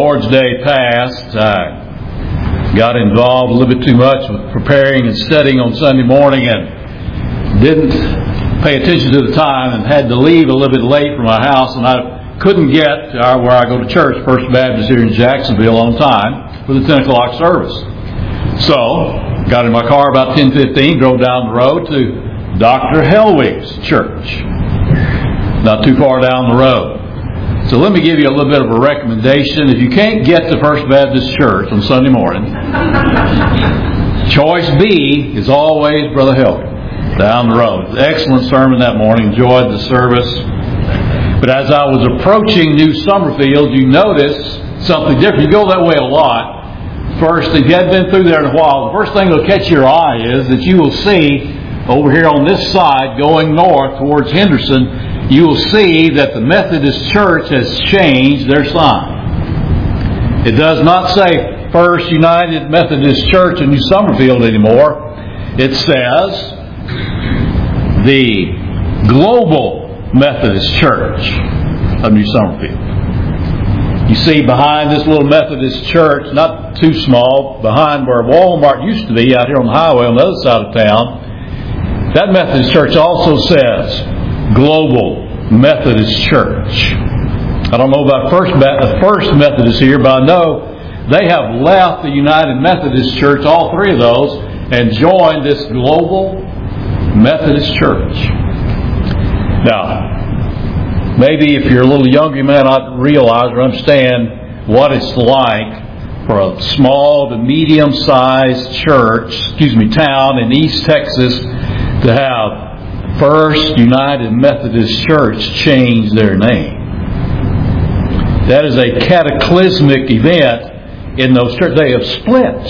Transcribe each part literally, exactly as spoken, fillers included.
Lord's Day passed, I got involved a little bit too much with preparing and studying on Sunday morning and didn't pay attention to the time and had to leave a little bit late from my house, and I couldn't get to our, where I go to church, First Baptist here in Jacksonville, on time for the ten o'clock service. So, got in my car about ten fifteen, drove down the road to Doctor Helwig's church, not too far down the road. So let me give you a little bit of a recommendation. If you can't get to First Baptist Church on Sunday morning, choice B is always Brother Helwig down the road. Excellent sermon that morning. Enjoyed the service. But as I was approaching New Summerfield, you notice something different. You go that way a lot. First, if you hadn't been through there in a while, the first thing that will catch your eye is that you will see over here on this side going north towards Henderson, you will see that the Methodist Church has changed their sign. It does not say First United Methodist Church in New Summerfield anymore. It says the Global Methodist Church of New Summerfield. You see behind this little Methodist church, not too small, behind where Walmart used to be out here on the highway on the other side of town, that Methodist church also says Global Methodist Church. I don't know about First the First Methodist here, but I know they have left the United Methodist Church, all three of those, and joined this Global Methodist Church. Now, maybe if you're a little younger, you may not realize or understand what it's like for a small to medium-sized church, excuse me, town in East Texas to have First United Methodist Church change their name. That is a cataclysmic event in those churches. They have split.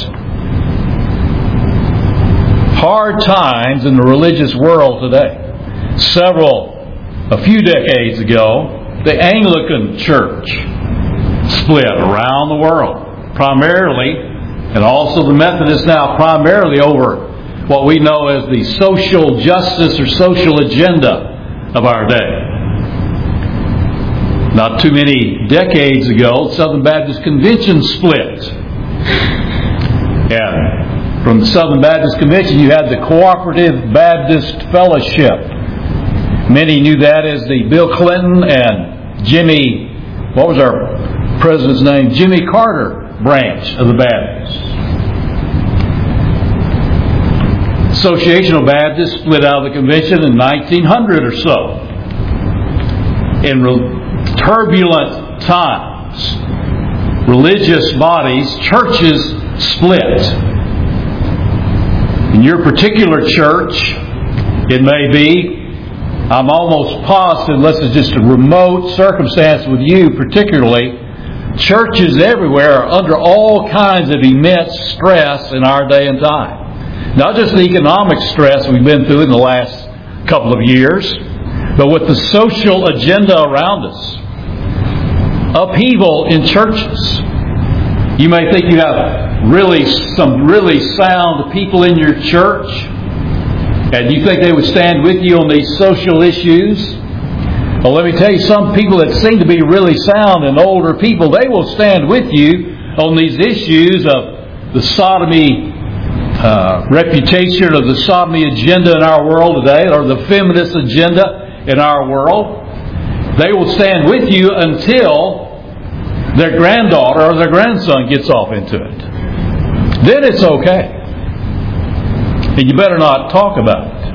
Hard times in the religious world today. Several, a few decades ago, the Anglican Church split around the world, primarily, and also the Methodists now, primarily over what we know as the social justice or social agenda of our day. Not too many decades ago, Southern Baptist Convention split. And from the Southern Baptist Convention, you had the Cooperative Baptist Fellowship. Many knew that as the Bill Clinton and Jimmy, what was our president's name? Jimmy Carter branch of the Baptists. Association of Baptists split out of the convention in nineteen hundred or so. In re- turbulent times, religious bodies, churches split. In your particular church, it may be, I'm almost positive, unless it's just a remote circumstance with you particularly, churches everywhere are under all kinds of immense stress in our day and time. Not just the economic stress we've been through in the last couple of years, but with the social agenda around us. Upheaval in churches. You may think you have really some really sound people in your church, and you think they would stand with you on these social issues. Well, let me tell you, some people that seem to be really sound and older people, they will stand with you on these issues of the sodomy Uh, reputation of the sodomy agenda in our world today, or the feminist agenda in our world. They will stand with you until their granddaughter or their grandson gets off into it. Then it's okay. And you better not talk about it.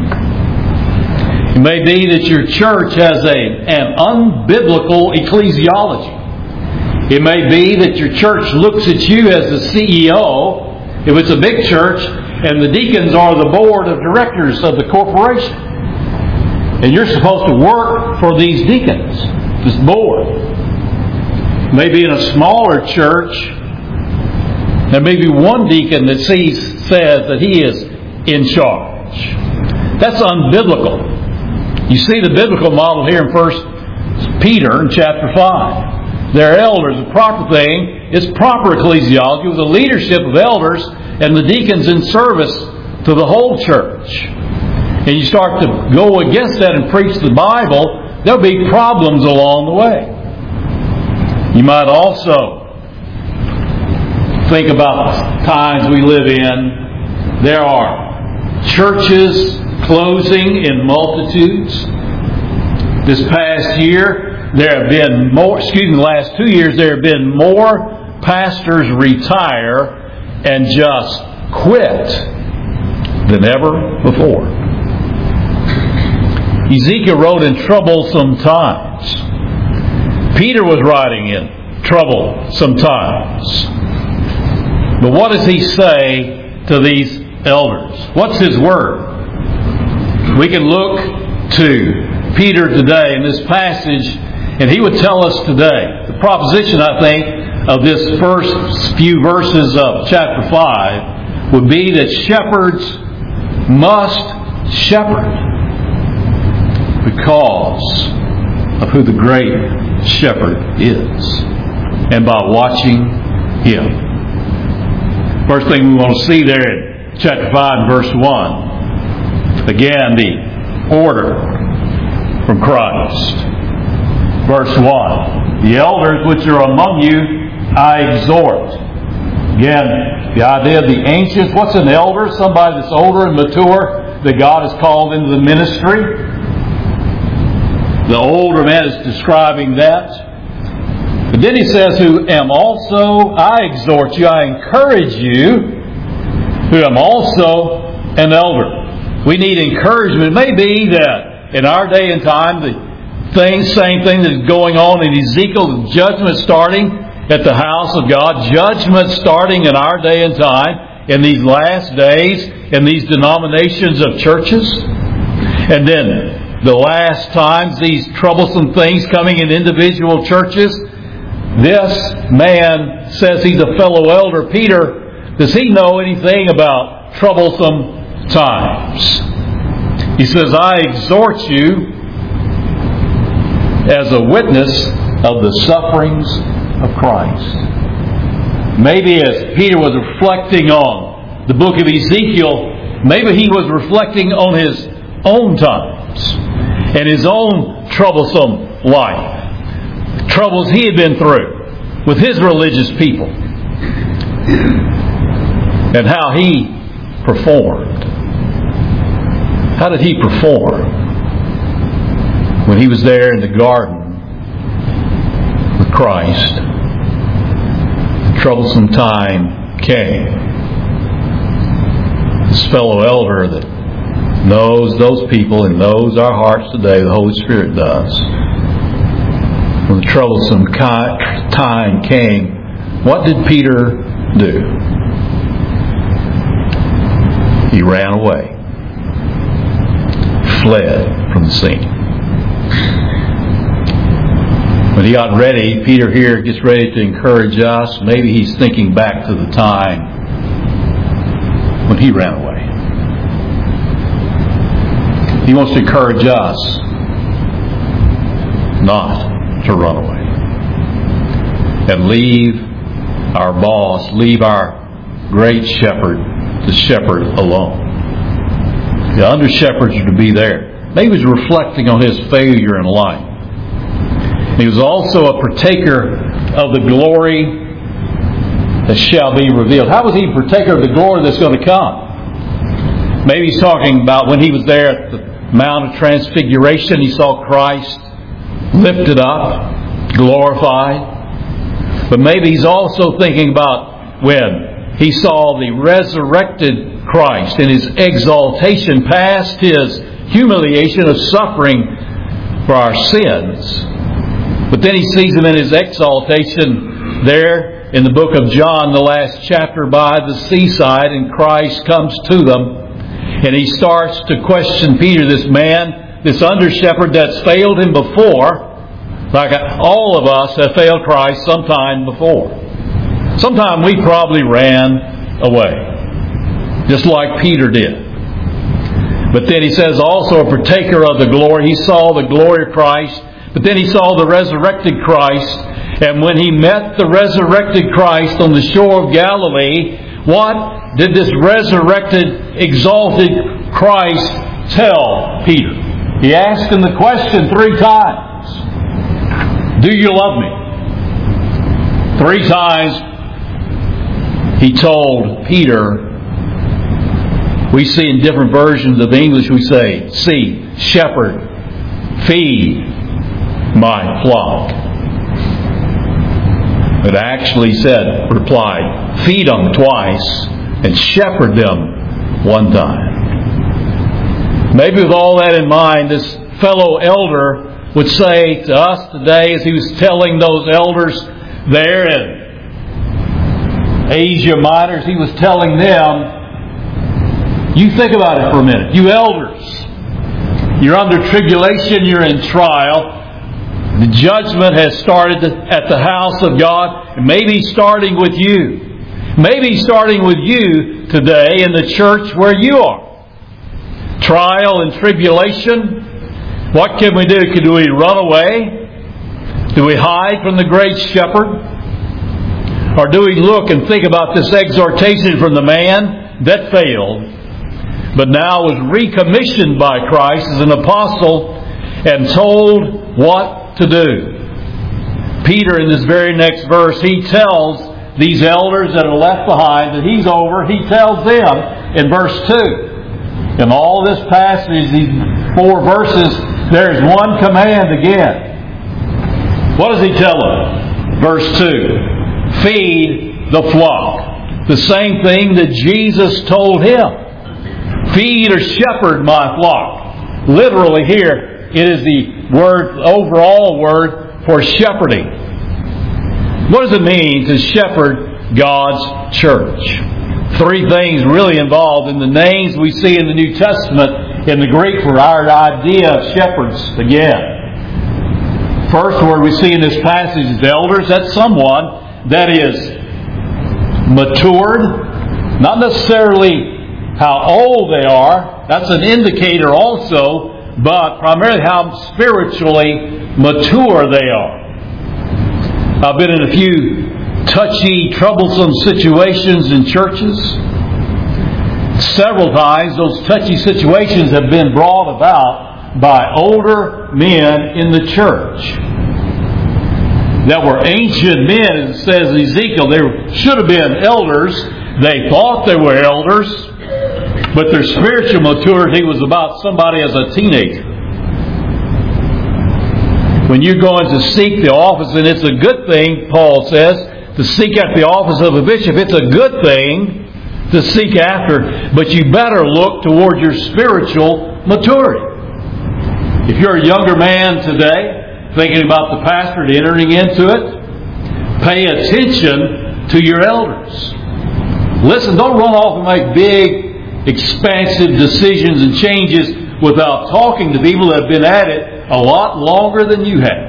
It may be that your church has a, an unbiblical ecclesiology. It may be that your church looks at you as the C E O, if it's a big church, and the deacons are the board of directors of the corporation. And you're supposed to work for these deacons, this board. Maybe in a smaller church, there may be one deacon that sees, says that he is in charge. That's unbiblical. You see the biblical model here in First Peter in chapter five. Their elders, the proper thing is proper ecclesiology with the leadership of elders and the deacons in service to the whole church. And you start to go against that and preach the Bible, there'll be problems along the way. You might also think about the times we live in, there are churches closing in multitudes. This past year, there have been more, excuse me, the last two years, there have been more pastors retire and just quit than ever before. Ezekiel wrote in troublesome times. Peter was writing in troublesome times. But what does he say to these elders? What's his word? We can look to Peter today in this passage, and he would tell us today, the proposition, I think, of this first few verses of chapter five would be that shepherds must shepherd because of who the great shepherd is, and by watching him. First thing we want to see there in chapter five, verse one, again, the order from Christ. Verse one, the elders which are among you I exhort. Again, the idea of the ancients. What's an elder? Somebody that's older and mature that God has called into the ministry. The older man is describing that. But then he says, who am also, I exhort you, I encourage you, who am also an elder. We need encouragement. It may be that in our day and time, the thing, same thing that is going on in Ezekiel, judgment starting at the house of God, judgment starting in our day and time, in these last days, in these denominations of churches. And then the last times, these troublesome things coming in individual churches. This man says he's a fellow elder. Peter, does he know anything about troublesome times? He says, I exhort you as a witness of the sufferings of Christ. Maybe as Peter was reflecting on the book of Ezekiel, maybe he was reflecting on his own times and his own troublesome life. Troubles he had been through with his religious people and how he performed. How did he perform when he was there in the garden with Christ? The troublesome time came. This fellow elder that knows those people and knows our hearts today, the Holy Spirit does. When the troublesome time came, what did Peter do? He ran away. Fled from the scene. When he got ready, Peter here gets ready to encourage us. Maybe he's thinking back to the time when he ran away. He wants to encourage us not to run away and leave our boss, leave our great shepherd to shepherd alone. The under shepherds are to be there. Maybe he was reflecting on his failure in life. He was also a partaker of the glory that shall be revealed. How was he a partaker of the glory that's going to come? Maybe he's talking about when he was there at the Mount of Transfiguration. He saw Christ lifted up, glorified. But maybe he's also thinking about when he saw the resurrected Christ in his exaltation past his humiliation of suffering for our sins. But then he sees him in his exaltation there in the book of John, the last chapter, by the seaside, and Christ comes to them. And he starts to question Peter, this man, this under-shepherd that's failed him before, like all of us have failed Christ sometime before. Sometime we probably ran away, just like Peter did. But then he says also a partaker of the glory. He saw the glory of Christ, but then he saw the resurrected Christ. And when he met the resurrected Christ on the shore of Galilee, what did this resurrected, exalted Christ tell Peter? He asked him the question three times. Do you love me? Three times He told Peter, we see in different versions of English, we say, see, shepherd, feed my flock. It actually said, replied, feed them twice and shepherd them one time. Maybe with all that in mind, this fellow elder would say to us today, as he was telling those elders there in Asia Minor, he was telling them, you think about it for a minute. You elders, you're under tribulation, you're in trial. The judgment has started at the house of God, and maybe starting with you. Maybe starting with you today in the church where you are. Trial and tribulation. What can we do? Can we run away? Do we hide from the great shepherd? Or do we look and think about this exhortation from the man that failed, but now was recommissioned by Christ as an apostle and told what to do? Peter, in this very next verse, he tells these elders that are left behind that he's over. He tells them in verse two. In all this passage, these four verses, there's one command again. What does he tell them? Verse two. Feed the flock. The same thing that Jesus told him. Feed or shepherd my flock. Literally here, it is the word, overall word for shepherding. What does it mean to shepherd God's church? Three things really involved in the names we see in the New Testament in the Greek for our idea of shepherds again. First word we see in this passage is elders. That's someone that is matured, not necessarily how old they are. That's an indicator also, but primarily how spiritually mature they are. I've been in a few touchy, troublesome situations in churches. Several times those touchy situations have been brought about by older men in the church that were ancient men. It says in Ezekiel, they should have been elders. They thought they were elders, but their spiritual maturity was about somebody as a teenager. When you're going to seek the office, and it's a good thing, Paul says, to seek after the office of a bishop, it's a good thing to seek after, but you better look toward your spiritual maturity. If you're a younger man today, thinking about the pastor and entering into it, pay attention to your elders. Listen, don't run off and make big, expansive decisions and changes without talking to people that have been at it a lot longer than you have.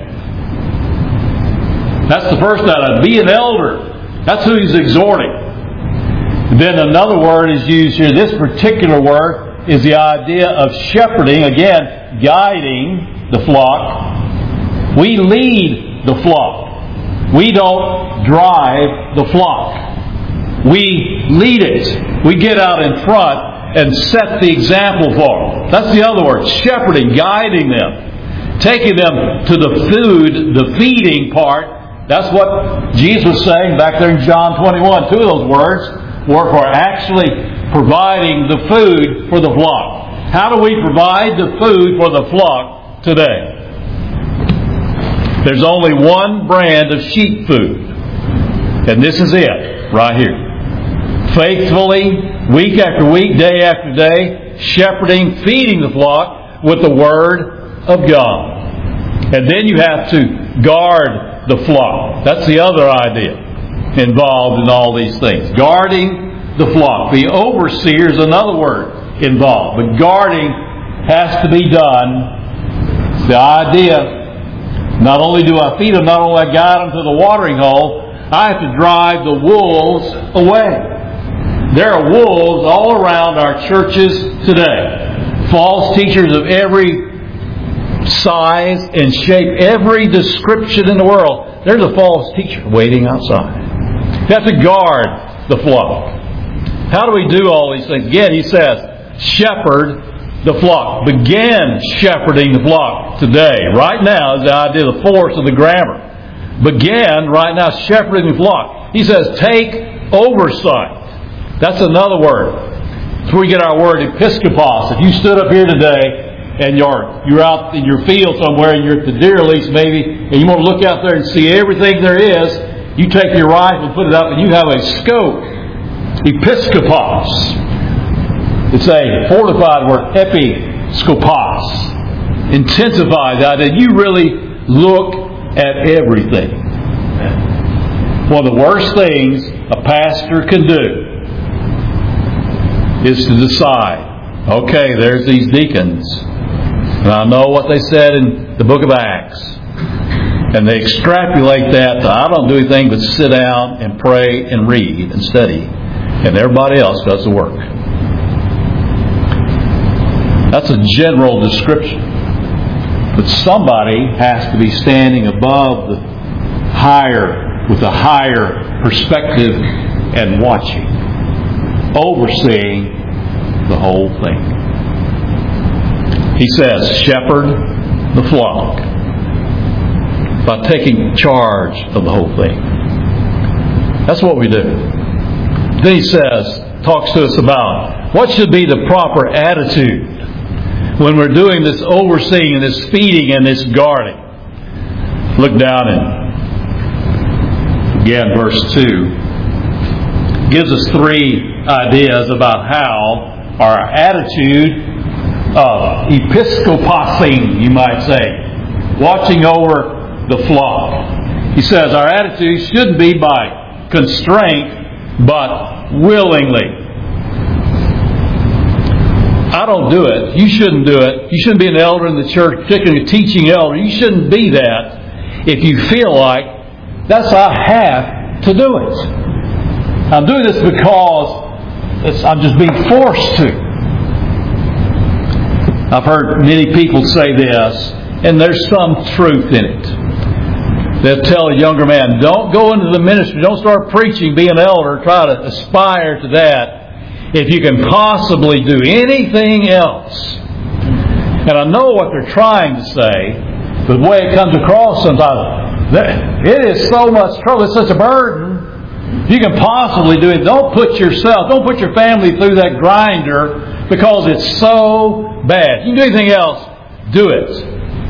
That's the first item. Be an elder. That's who he's exhorting. Then another word is used here. This particular word is the idea of shepherding. Again, guiding the flock. We lead the flock. We don't drive the flock. We lead it. We get out in front and set the example for them. That's the other word. Shepherding, guiding them. Taking them to the food, the feeding part. That's what Jesus was saying back there in John twenty-one. Two of those words were for actually providing the food for the flock. How do we provide the food for the flock today? There's only one brand of sheep food. And this is it, right here. Faithfully, week after week, day after day, shepherding, feeding the flock with the Word of God. And then you have to guard the flock. That's the other idea involved in all these things. Guarding the flock. The overseer is another word involved. But guarding has to be done. It's the idea, not only do I feed them, not only I guide them to the watering hole, I have to drive the wolves away. There are wolves all around our churches today. False teachers of every size and shape, every description in the world. There's a false teacher waiting outside. You have to guard the flock. How do we do all these things? Again, he says, shepherd the flock. Begin shepherding the flock today. Right now is the idea, the force of the grammar. Begin right now shepherding the flock. He says, take oversight. That's another word. That's where we get our word episkopos. If you stood up here today and you're, you're out in your field somewhere and you're at the deer lease maybe, and you want to look out there and see everything there is, you take your rifle and put it up and you have a scope. Episkopos. It's a fortified word, episkopos. Intensifies the idea. You really look at everything. One of the worst things a pastor can do is to decide, okay, there's these deacons, and I know what they said in the book of Acts, and they extrapolate that to, I don't do anything but sit down and pray and read and study, and everybody else does the work. That's a general description. But somebody has to be standing above the higher, with a higher perspective and watching, overseeing the whole thing. He says, shepherd the flock by taking charge of the whole thing. That's what we do. Then he says, talks to us about what should be the proper attitude when we're doing this overseeing and this feeding and this guarding. Look down in, again, verse two. Gives us three ideas about how our attitude of episcoposing, you might say, watching over the flock. He says our attitude shouldn't be by constraint, but willingly. I don't do it. You shouldn't do it. You shouldn't be an elder in the church, particularly a teaching elder. You shouldn't be that if you feel like that's I have to do it. I'm doing this because it's, I'm just being forced to. I've heard many people say this, and there's some truth in it. They'll tell a younger man, don't go into the ministry, don't start preaching, be an elder, try to aspire to that if you can possibly do anything else. And I know what they're trying to say, but the way it comes across sometimes, it is so much trouble, it's such a burden. You can possibly do it. Don't put yourself, don't put your family through that grinder because it's so bad. You can do anything else, do it.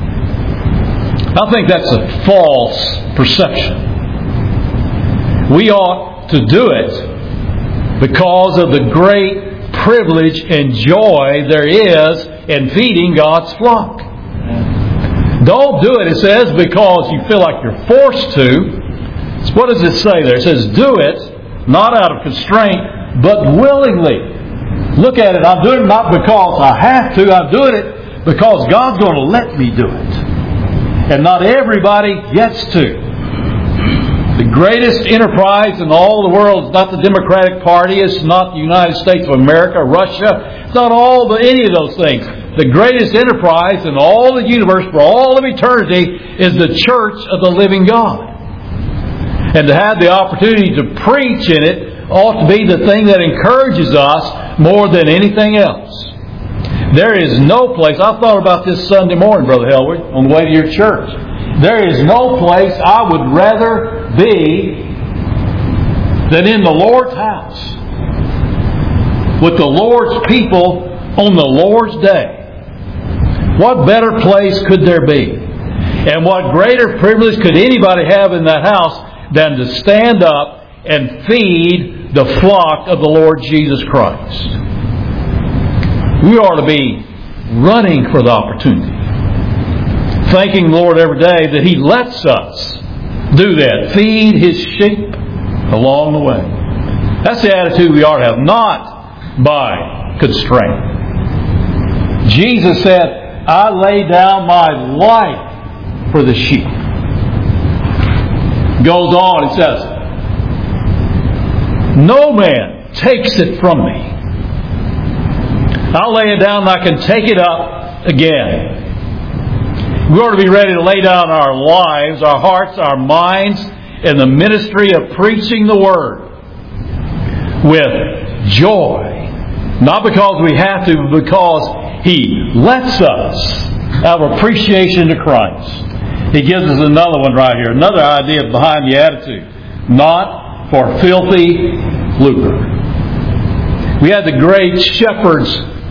I think that's a false perception. We ought to do it because of the great privilege and joy there is in feeding God's flock. Don't do it, it says, because you feel like you're forced to. So what does it say there? It says, do it, not out of constraint, but willingly. Look at it. I'm doing it not because I have to. I'm doing it because God's going to let me do it. And not everybody gets to. The greatest enterprise in all the world is not the Democratic Party. It's not the United States of America, Russia. It's not all the, any of those things. The greatest enterprise in all the universe for all of eternity is the church of the living God. And to have the opportunity to preach in it ought to be the thing that encourages us more than anything else. There is no place, I thought about this Sunday morning, Brother Helwig, on the way to your church. There is no place I would rather be than in the Lord's house, with the Lord's people on the Lord's day. What better place could there be? And what greater privilege could anybody have in that house than to stand up and feed the flock of the Lord Jesus Christ? We ought to be running for the opportunity, thanking the Lord every day that He lets us do that, feed His sheep along the way. That's the attitude we ought to have, not by constraint. Jesus said, I lay down my life for the sheep. Goes on, it says, no man takes it from me. I'll lay it down and I can take it up again. We ought to be ready to lay down our lives, our hearts, our minds in the ministry of preaching the Word with joy. Not because we have to, but because He lets us have appreciation to Christ. He gives us another one right here. Another idea behind the attitude. Not for filthy lucre. We had the great shepherd's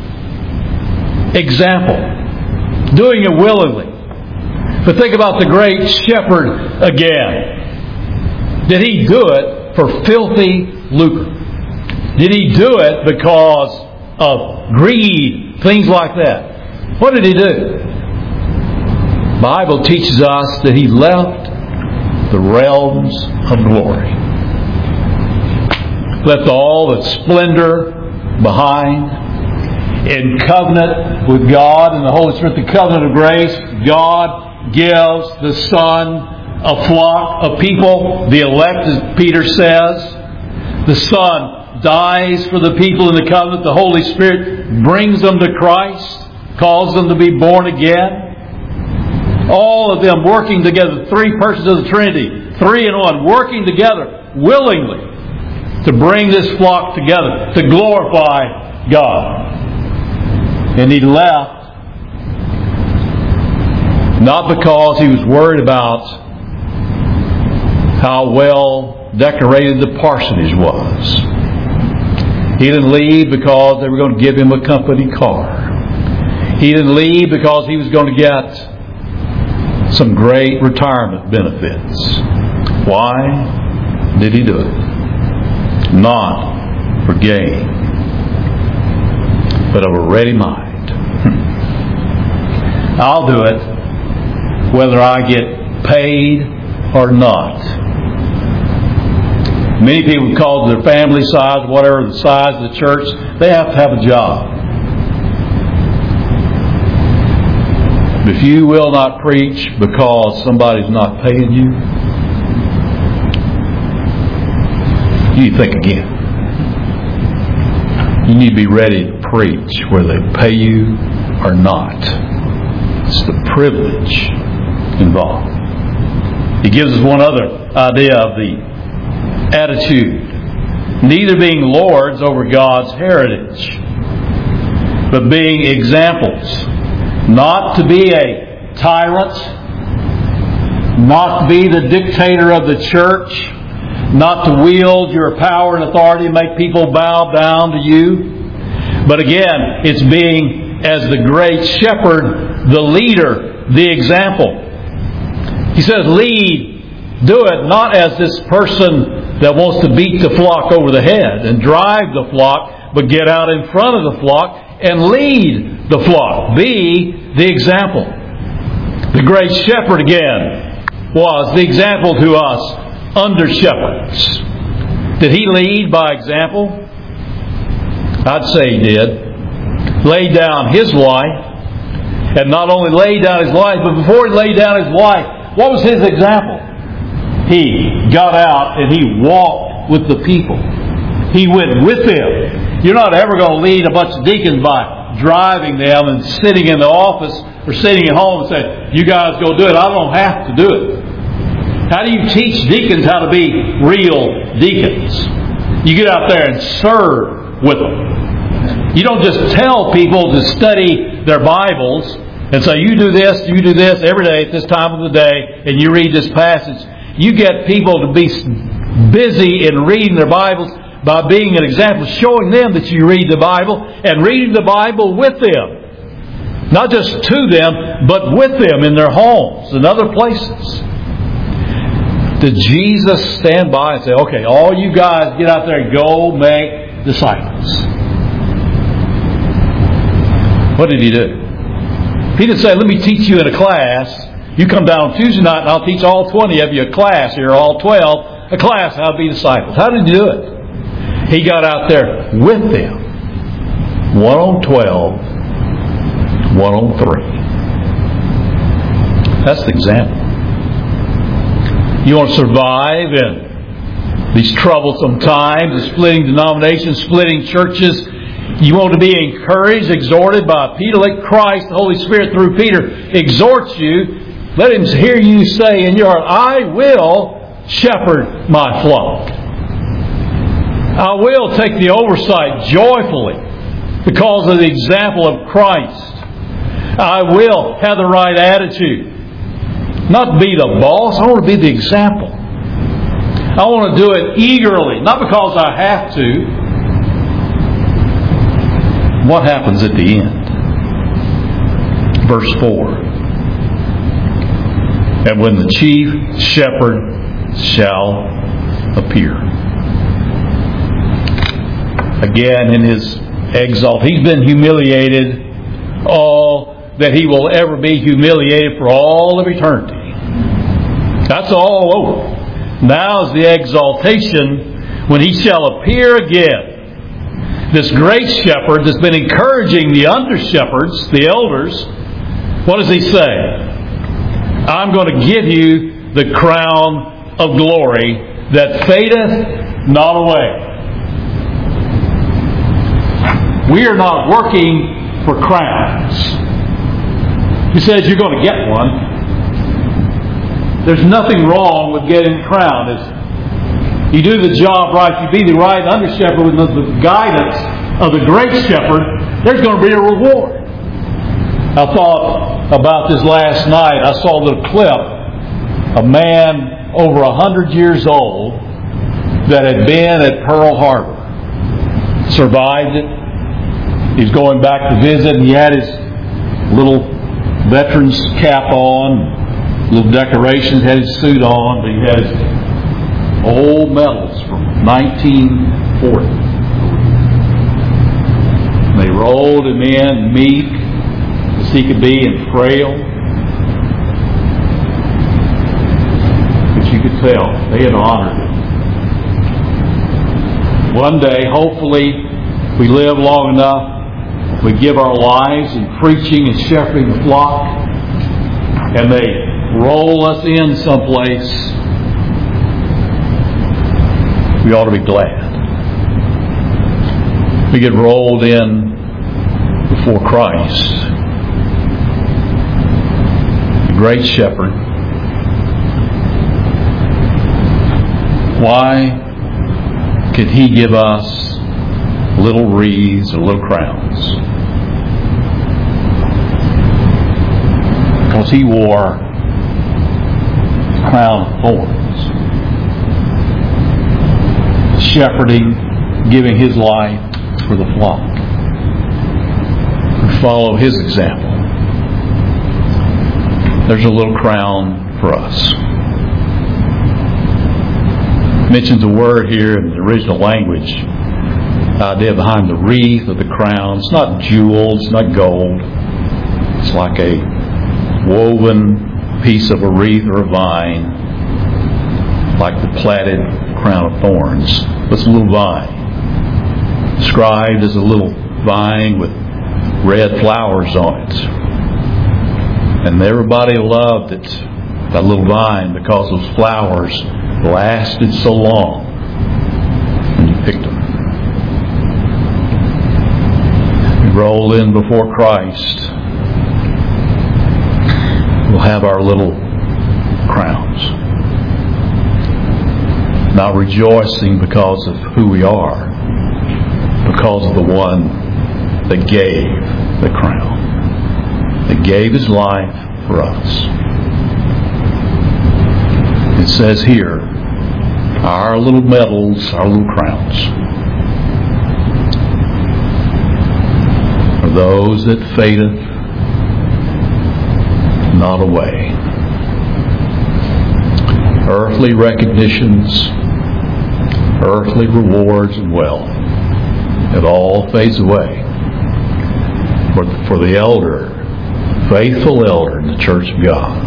example, doing it willingly. But think about the great shepherd again. Did he do it for filthy lucre? Did he do it because of greed, things like that? What did he do? The Bible teaches us that he left the realms of glory. Left all the splendor behind. In covenant with God and the Holy Spirit, the covenant of grace, God gives the Son a flock of people, the elect, as Peter says. The Son dies for the people in the covenant. The Holy Spirit brings them to Christ, calls them to be born again. All of them working together, three persons of the Trinity, three in one, working together willingly to bring this flock together, to glorify God. And he left not because he was worried about how well decorated the parsonage was. He didn't leave because they were going to give him a company car. He didn't leave because he was going to get some great retirement benefits. Why did he do it? Not for gain, but of a ready mind. I'll do it whether I get paid or not. Many people, because of their family size, whatever the size of the church, they have to have a job. If you will not preach because somebody's not paying you, you think again. You need to be ready to preach whether they pay you or not. It's the privilege involved. He gives us one other idea of the attitude. Neither being lords over God's heritage, but being examples. Not to be a tyrant, not to be the dictator of the church, not to wield your power and authority and make people bow down to you. But again, it's being, as the great shepherd, the leader, the example. He says, lead, do it not as this person that wants to beat the flock over the head and drive the flock, but get out in front of the flock and lead the flock. Be the example. The great shepherd again was the example to us under shepherds. Did he lead by example? I'd say he did. Laid down his life. And not only laid down his life, but before he laid down his life, what was his example? He got out and he walked with the people. He went with them. You're not ever going to lead a bunch of deacons by driving them and sitting in the office or sitting at home and say, you guys go do it. I don't have to do it. How do you teach deacons how to be real deacons? You get out there and serve with them. You don't just tell people to study their Bibles and say, you do this, you do this every day at this time of the day, and you read this passage. You get people to be busy in reading their Bibles by being an example, showing them that you read the Bible and reading the Bible with them. Not just to them, but with them in their homes and other places. Did Jesus stand by and say, okay, all you guys get out there and go make disciples? What did he do? He didn't say, let me teach you in a class. You come down on Tuesday night and I'll teach all twenty of you a class here, all twelve, a class how to be disciples. How did he do it? He got out there with them. One on twelve, one on three. That's the example. You want to survive in these troublesome times, splitting denominations, splitting churches. You want to be encouraged, exhorted by Peter. Let Christ, the Holy Spirit, through Peter, exhort you. Let Him hear you say in your heart, I will shepherd my flock. I will take the oversight joyfully because of the example of Christ. I will have the right attitude. Not be the boss, I want to be the example. I want to do it eagerly, not because I have to. What happens at the end? Verse four. And when the chief shepherd shall appear. Again, in his exalt, he's been humiliated all that he will ever be humiliated for all of eternity. That's all over. Now is the exaltation when he shall appear again. This great shepherd that's been encouraging the under shepherds, the elders, what does he say? I'm going to give you the crown of glory that fadeth not away. We are not working for crowns. He says you're going to get one. There's nothing wrong with getting a crown, is there? You do the job right, you be the right under shepherd with the guidance of the great shepherd, there's going to be a reward. I thought about this last night. I saw a little clip. A man over a hundred years old that had been at Pearl Harbor. Survived it. He's going back to visit, and he had his little veteran's cap on, little decorations, had his suit on, but he had his old medals from nineteen forty. And they rolled him in, meek as he could be, and frail. But you could tell they had honored him. One day, hopefully, we live long enough, we give our lives in preaching and shepherding the flock, and they roll us in someplace, we ought to be glad. We get rolled in before Christ, the great shepherd. Why could he give us little wreaths or little crowns? Because he wore a crown of thorns, shepherding, giving his life for the flock. We follow his example. There's a little crown for us. It mentions a word here in the original language. The idea behind the wreath of the crown. It's not jewels, it's not gold. It's like a woven piece of a wreath or a vine, like the plaited crown of thorns. But it's a little vine. Described as a little vine with red flowers on it. And everybody loved it, that little vine, because those flowers lasted so long when you picked them. We roll in before Christ. We'll have our little crowns. Not rejoicing because of who we are, because of the one that gave the crown, that gave his life for us. It says here, our little medals, our little crowns, are those that fadeth not away. Earthly recognitions, earthly rewards and wealth, it all fades away. For, for the elder, faithful elder in the church of God,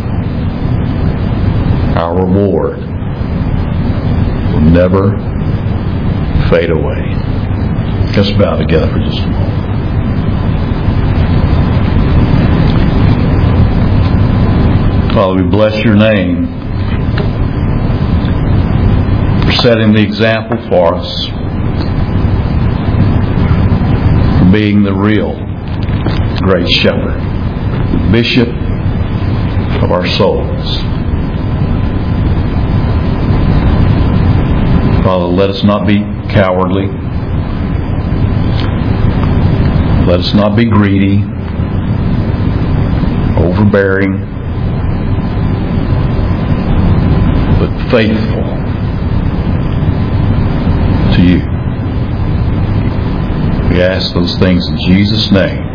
our reward will never fade away. Let's bow together for just a moment. Father, we bless your name for setting the example for us, for being the real great shepherd, the bishop of our souls. Father, let us not be cowardly. Let us not be greedy, overbearing, but faithful We ask those things in Jesus' name.